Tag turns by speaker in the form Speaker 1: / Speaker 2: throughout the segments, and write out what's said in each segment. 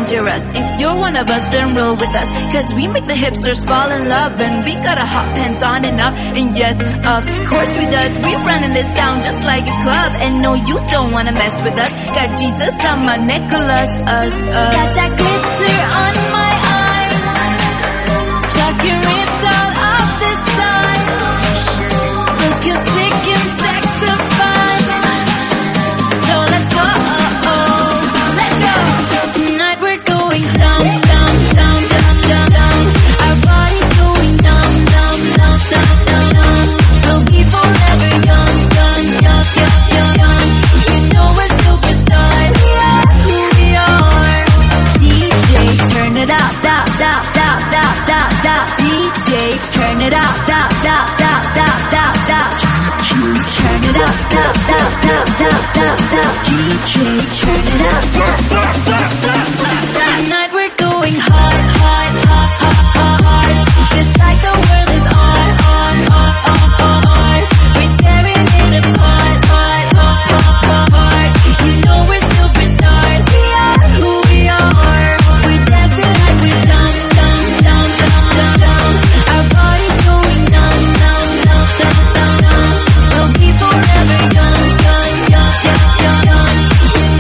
Speaker 1: dangerous. If you're one of us, then roll with us, cause we make the hipsters fall in love. And we got our hot pants on and up. And yes, of course we does. We running this down just like a club. And no, you don't wanna mess with us. Got Jesus on my Nicholas, us. Got that glitter on my eyes, sucking it all off the side, looking sick and sexified. So let's go, let's go. Tonight we're going down, down, down, down, down, down. Our bodies going down, down, down, down, down, down. We'll be forever young, young, young, young, young, young. You know we're superstars, we are who we are. DJ, turn it up, up, up, up, up, up, up. DJ, turn it up, up, up, up, up, up, up. Turn it up, up, up, up, up, up, up. DJ, turn it up, up, up, up, up, up. Tonight we're going hard, hard, hard, hard, hard, hard. Just like the world is ours. We're tearing it apart, hard, hard, hard, hard. You know we're superstars, we are who we are. We're dancing like we're down, down, down, down, down, down. Our bodies going down, down, down, down, down, down. We'll be forever young, young, young, young, young, young. You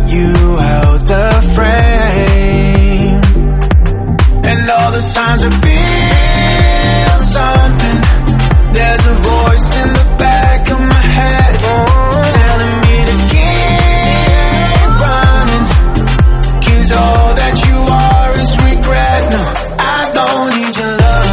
Speaker 2: you held the frame. And all the times I feel something, there's a voice in the back of my head telling me to keep running, 'cause all that you are is regret. No, I don't need your love.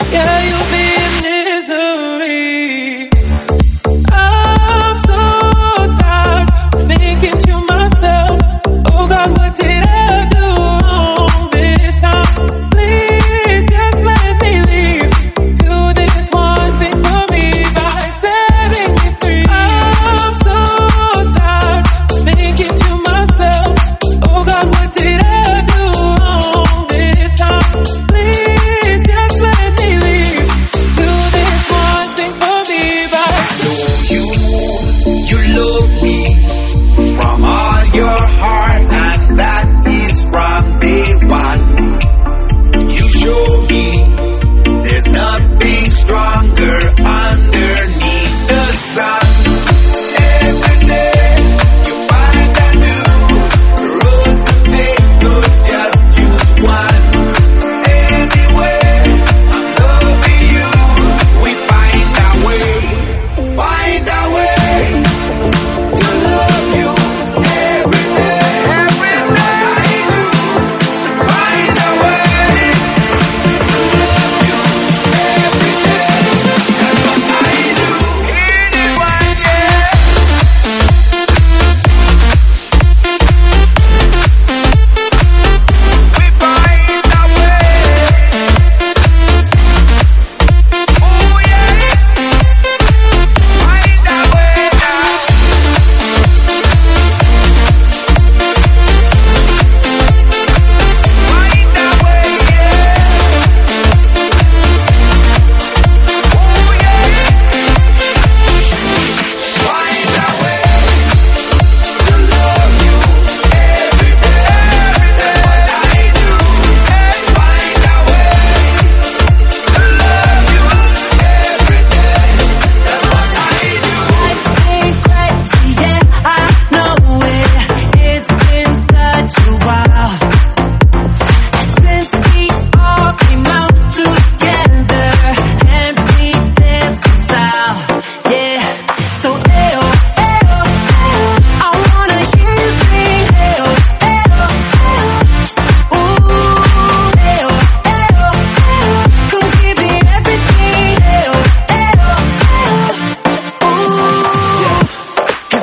Speaker 3: I'm so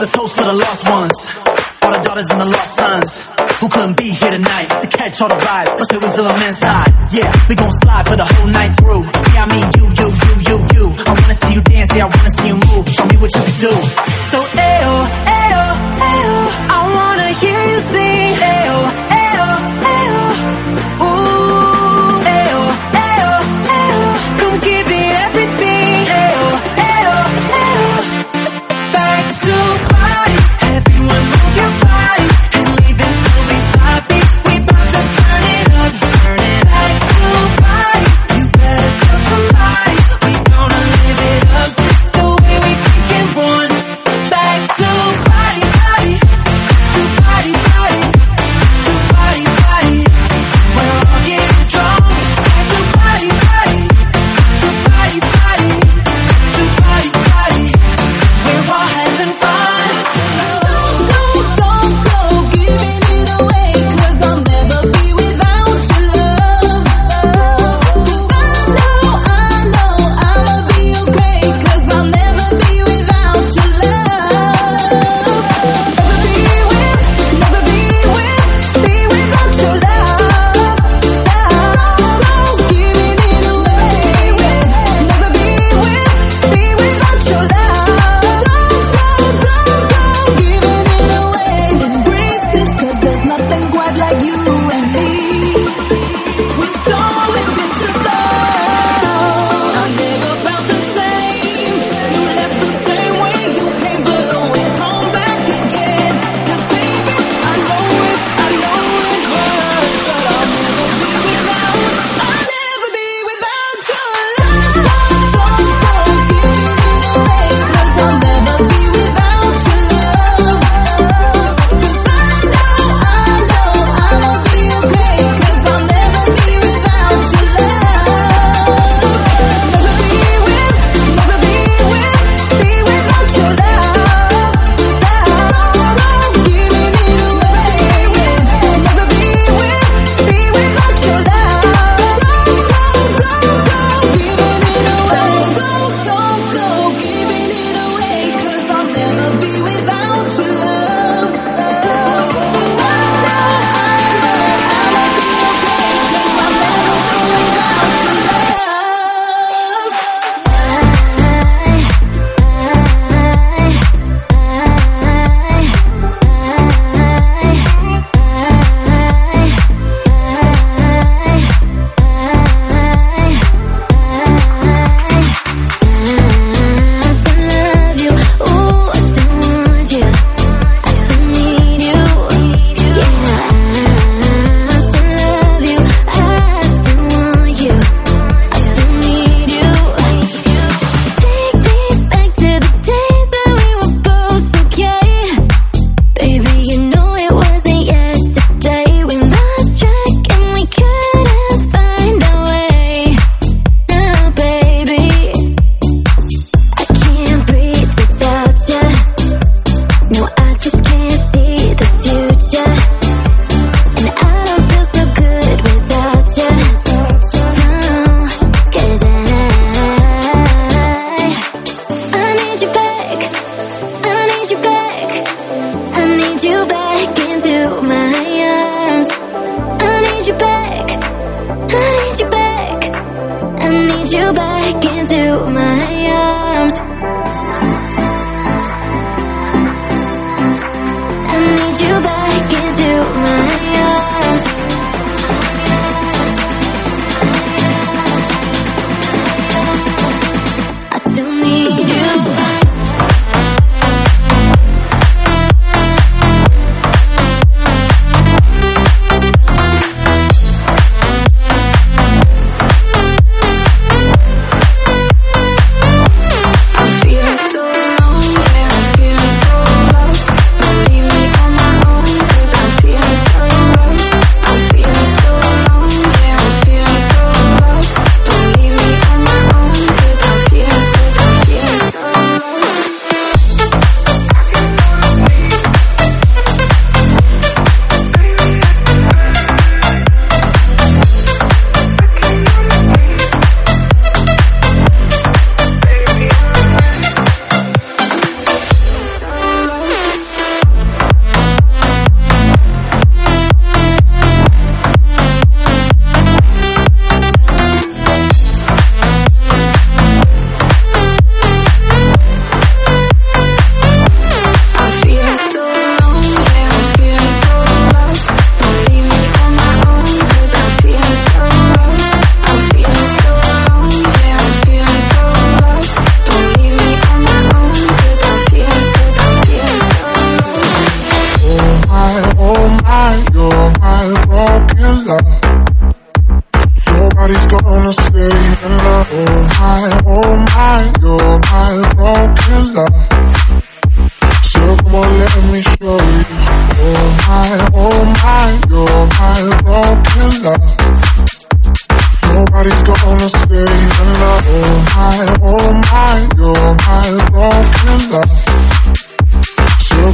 Speaker 3: a toast for the lost ones, all the daughters and the lost sons who couldn't be here tonight to catch all the vibes, but still we feel them inside. Yeah, we gon' slide for the whole night through. Yeah, I mean you. I wanna see you dance, yeah, I wanna see you move. Show me what you can do. So ayo, ayo, ayo, I wanna hear you sing. Ayo, ayo, ayo, ooh, ayo, ayo, ayo, come give me everything. Ayo, ayo, ayo, back to party. Everyone move your body and leave until we sloppy. We bout to turn it up, back to party. You better tell somebody we gonna live it up just the way we think and want. Back to party, party, to party, party, to party, party. We're all getting drunk. Back to party, party, to party, party, to party, party. We're all having fun. Don't go giving it away, 'cause I'll never be without your love. 'Cause I know I'ma be okay, 'cause I'll never be without your love. Never be without your love. Don't giving it away. Never be without your love. Don't giving it away. Embrace this, 'cause there's nothing quite like you and me. We're so invincible. I never felt the same. You left the same way you came, but always come back again. 'Cause baby, I know it hurts, but I'll never be without your love. Don't go giving it away, 'cause I'll never be without your love. 'Cause I know I'ma be okay, 'cause I'll never be without your love. Never be without your love. Don't giving it away. Never be without your love. Don't giving it away. Don't go giving it away, 'cause I'll never be without your love. 'Cause I know I'ma be okay, 'cause I'll never be without your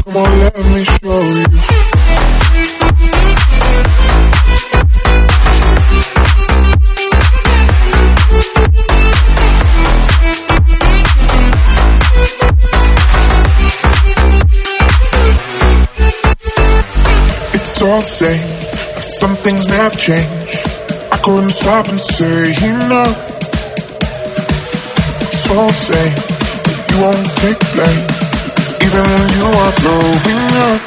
Speaker 2: come on, let me show you. It's all the same, but some things never change. I couldn't stop and say enough. It's all the same, but you won't take blame, even when you are blowing up.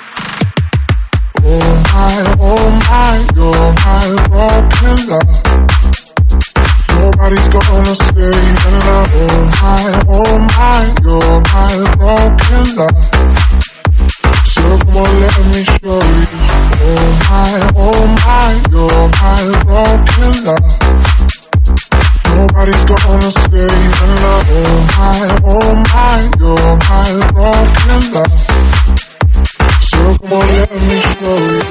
Speaker 2: Oh my, you're my broken love. Nobody's gonna save your love. Oh my, you're my broken love. So come on, let me show you. Oh my, you're my broken love. Nobody's gonna save your love. Oh my, you're my broken love. So come on, let me show you.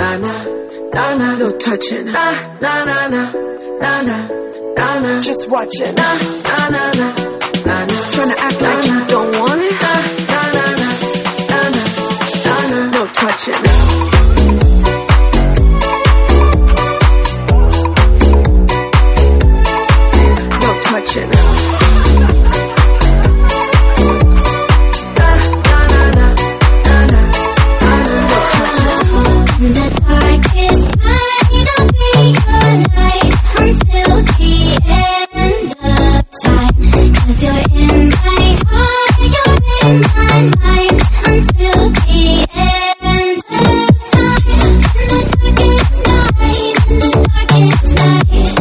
Speaker 4: na na, na na, no touching, na na na na, na na, na na, just watching, na na na na, na na, tryna act like you don't want it, na na na na, na na, na na, no touching. Touching.
Speaker 5: The darkest night I'll be your light until the end of time. 'Cause you're in my heart, you're in my mind until the end of time. The darkest night, the darkest night.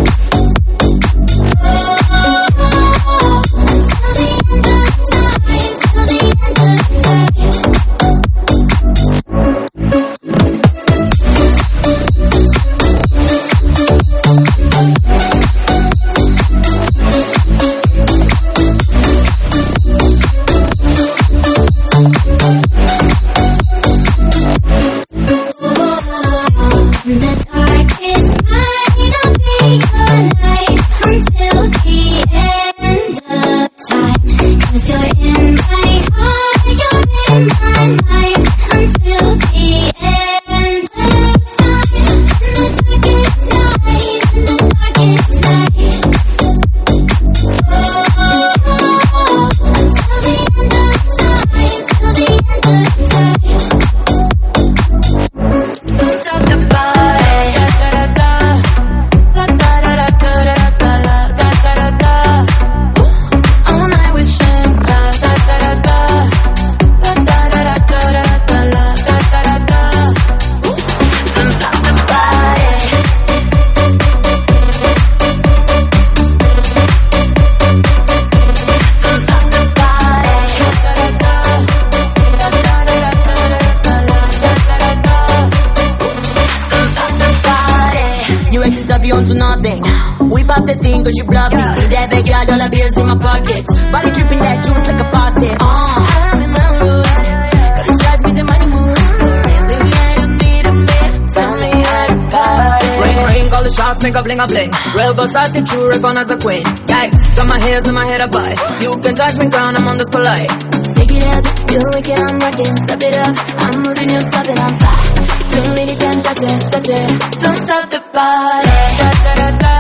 Speaker 6: Cause you bluff me. Need that big girl, all the bills in my pockets. Body dripping that juice like a faucet. I'm in my rules. Cause it drives me the money moves. So really, I don't need a man. Tell me how to party.
Speaker 3: Ring, ring, all the shots make a bling a bling. Real boss, I think you recognize as a queen. Yikes, got my hairs in my head up high. You can touch me crown, I'm on this polite.
Speaker 6: Stick it up, you wicked, I'm rocking. Step it up, I'm moving, you stop it, I'm fly. Don't let it down, touch it, touch it. Don't stop the party. Da da da da.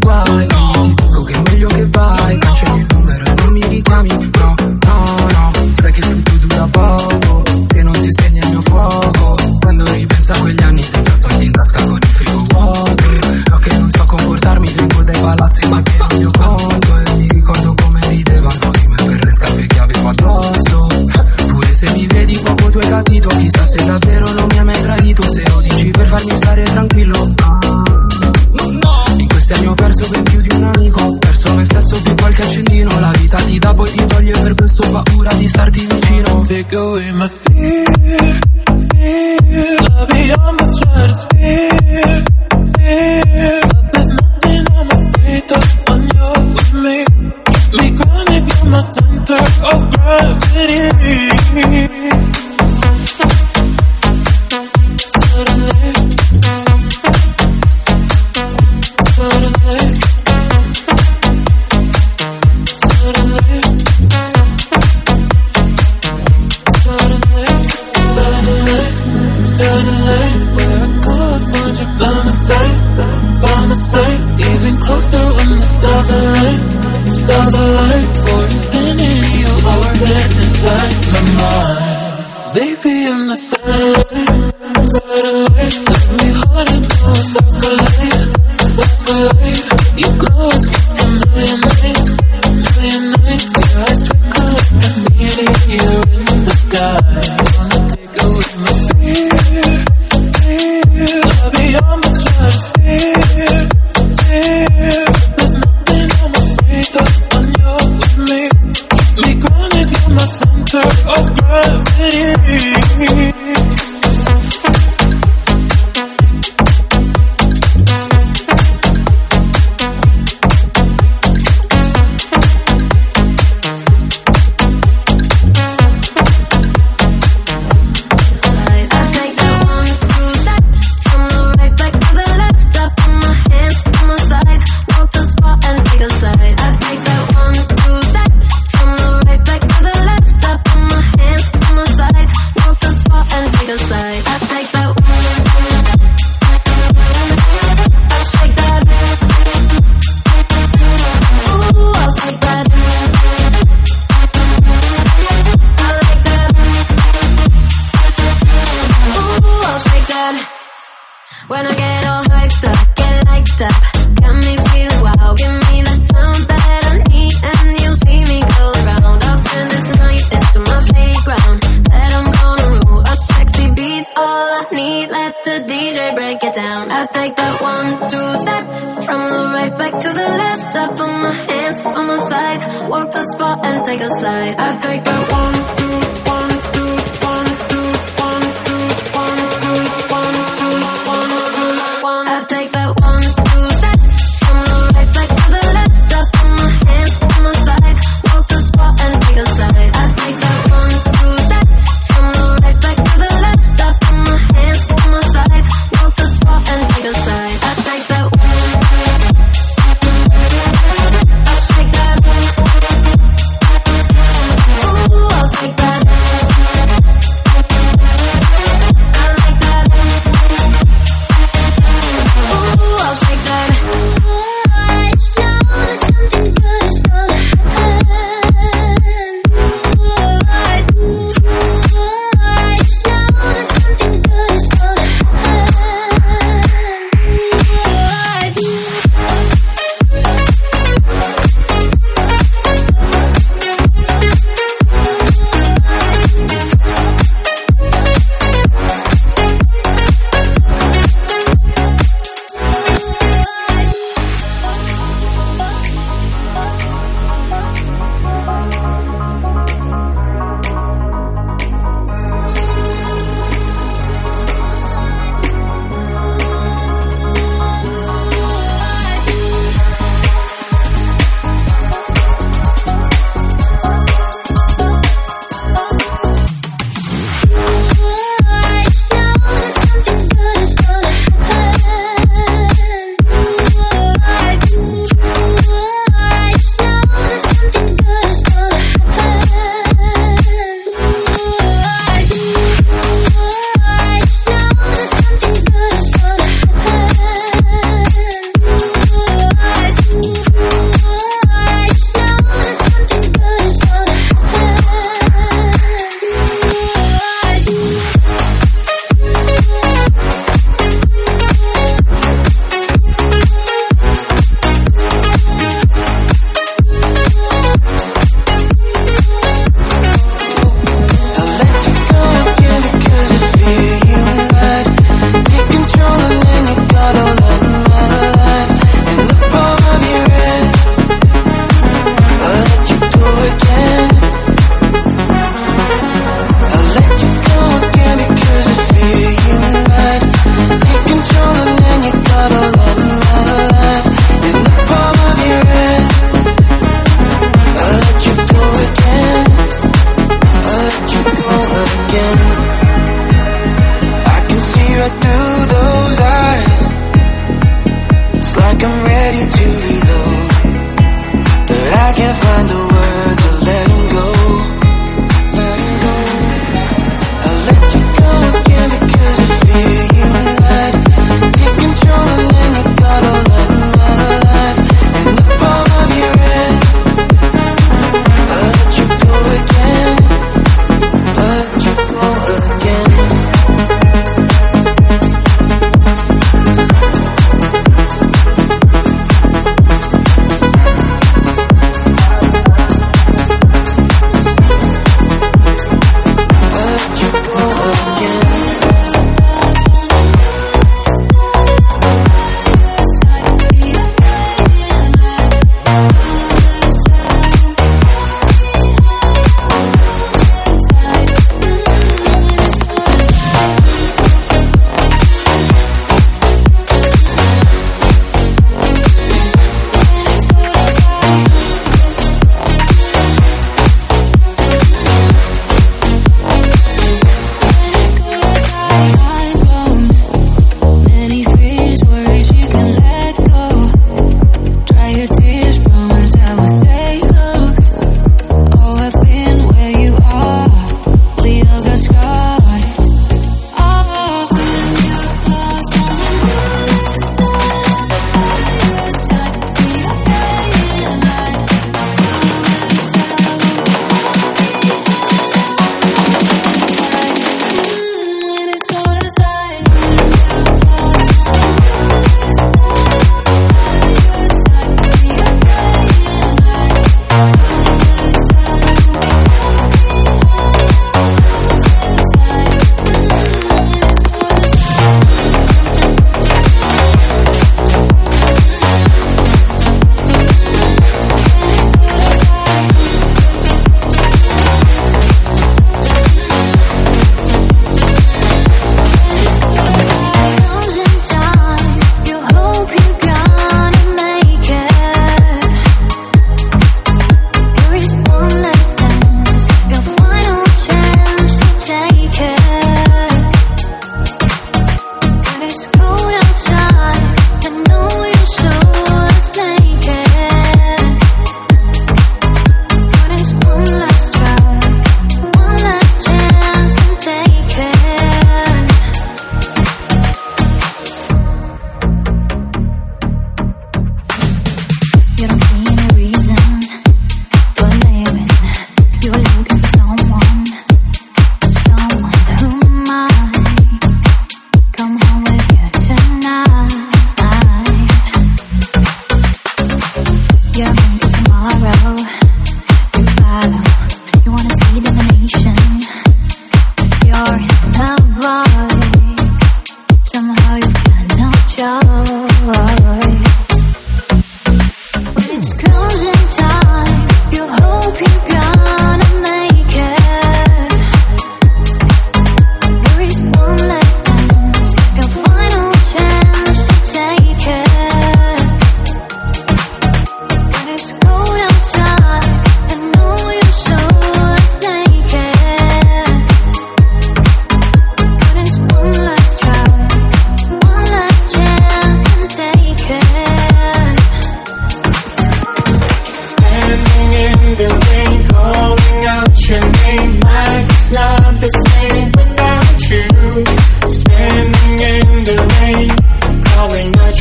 Speaker 7: guai, quindi ti dico che è meglio che vai. Cancelli il numero e non mi richiami, no, no, no. Sai che tutto dura poco, che non si spegne il mio fuoco. Quando ripenso a quegli anni senza soldi in tasca con il frigo vuoto. No, che non so comportarmi, vengo dai palazzi ma pieno il mio conto. E mi ricordo come ridevano di me per le scarpe che avevo addosso. Pure se mi vedi poco tu hai capito, chissà se davvero non mi hai mai tradito. Se lo dici per farmi stare tranquillo, in questi anni ho perso per più di un amico, perso me stesso più qualche accendino. La vita ti dà poi ti toglie, per questo ho paura di starti vicino.
Speaker 2: Take away my fear, fear. I'll be on the stratosphere, fear. But there's nothing I'm afraid of when you're with me. Me grounded, you're my center of gravity. Suddenly, where I could find you by my side, even closer when the stars align, for infinity you orbit inside my mind. Baby, I'm a satellite, let me hold it now, stars collide, you glow as a million nights, your eyes twinkle like a meteor in the sky. Wanna take away my fear, fear. I'll be on the stratosphere, fear. There's nothing I'm afraid of when you're with me. Me grounded, you're my center of gravity.
Speaker 5: When I get all hyped up, get liked up, got me feeling wow. Give me the time that I need, and you'll see me go around. I'll turn this night into my playground. That I'm gonna rule. Our sexy beats all I need. Let the DJ break it down. I take that 1-2 step from the right back to the left. I put my hands on my sides, walk the spot and take a slide. I take that 1-2, 1-2, 1-2, 1-2, 1-2, 1-2. I take that 1-2 step from the right back to the left. I put my hands on my sides, walk the spot and take a slide. I take that 1-2 step from the right back to the left. I put my hands on my sides, walk the spot and take a slide. I take that. I shake that. Ooh, I'll take that. I like that. Ooh,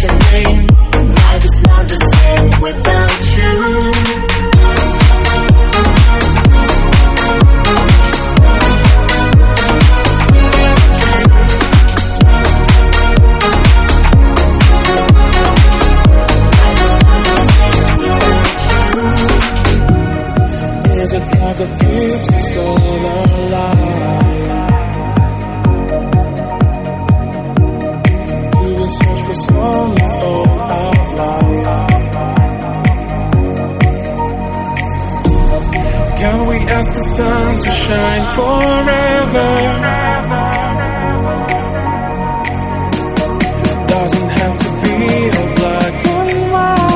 Speaker 5: your name. Life is not the same without you.
Speaker 2: Is it love that keeps us all alive? Do we search for someone's all our life? Can we ask the sun to shine forever? Doesn't have to be a black and white.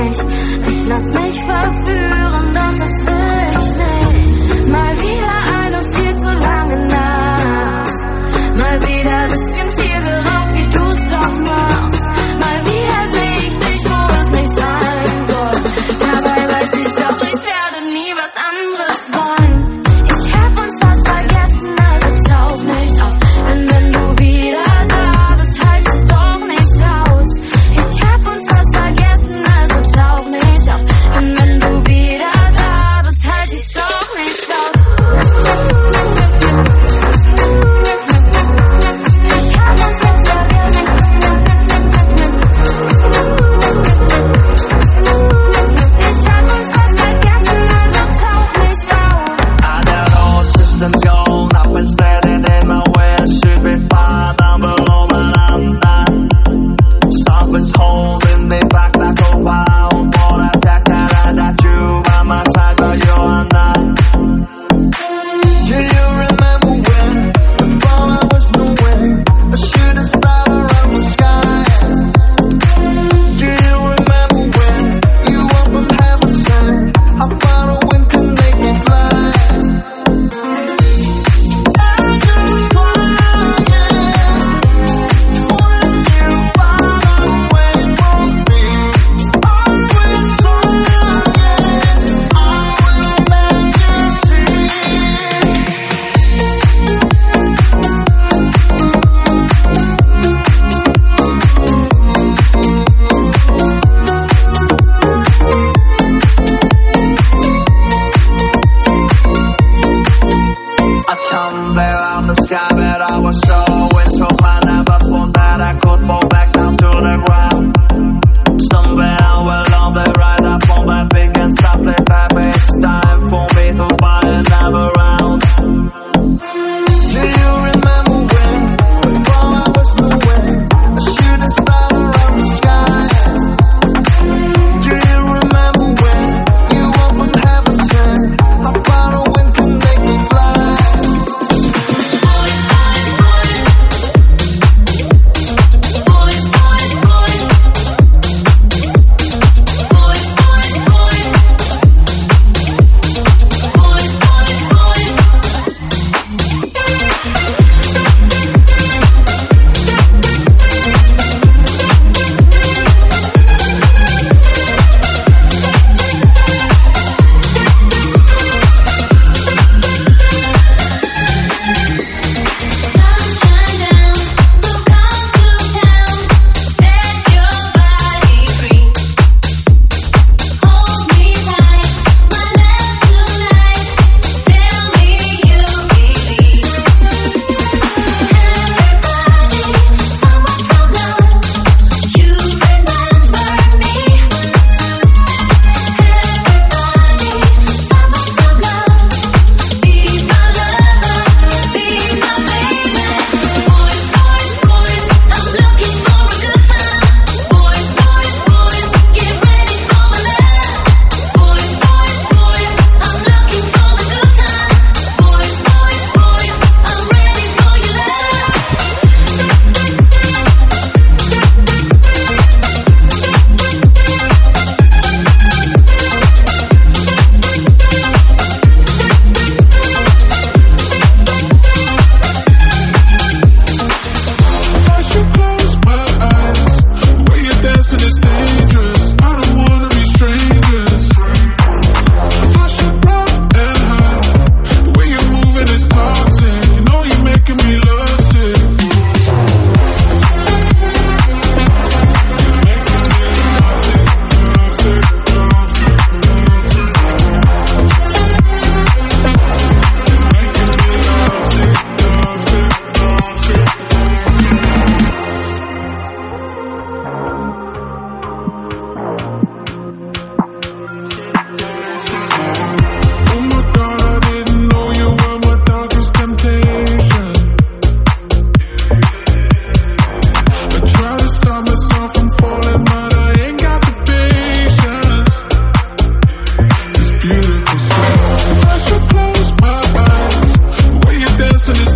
Speaker 5: lass mich verführen, doch das will ich nicht. Mal wieder eine
Speaker 2: been standing in my way. I should be far down below, but I'm not. Something's holding me back like a wild boar attack. That I got you by my side, but you are not. Do you remember when, before I was nowhere, a shooting star around the sky? Do you remember when you opened heaven's side? How far a wind can make me fly?
Speaker 8: Close my eyes, the way you dance in this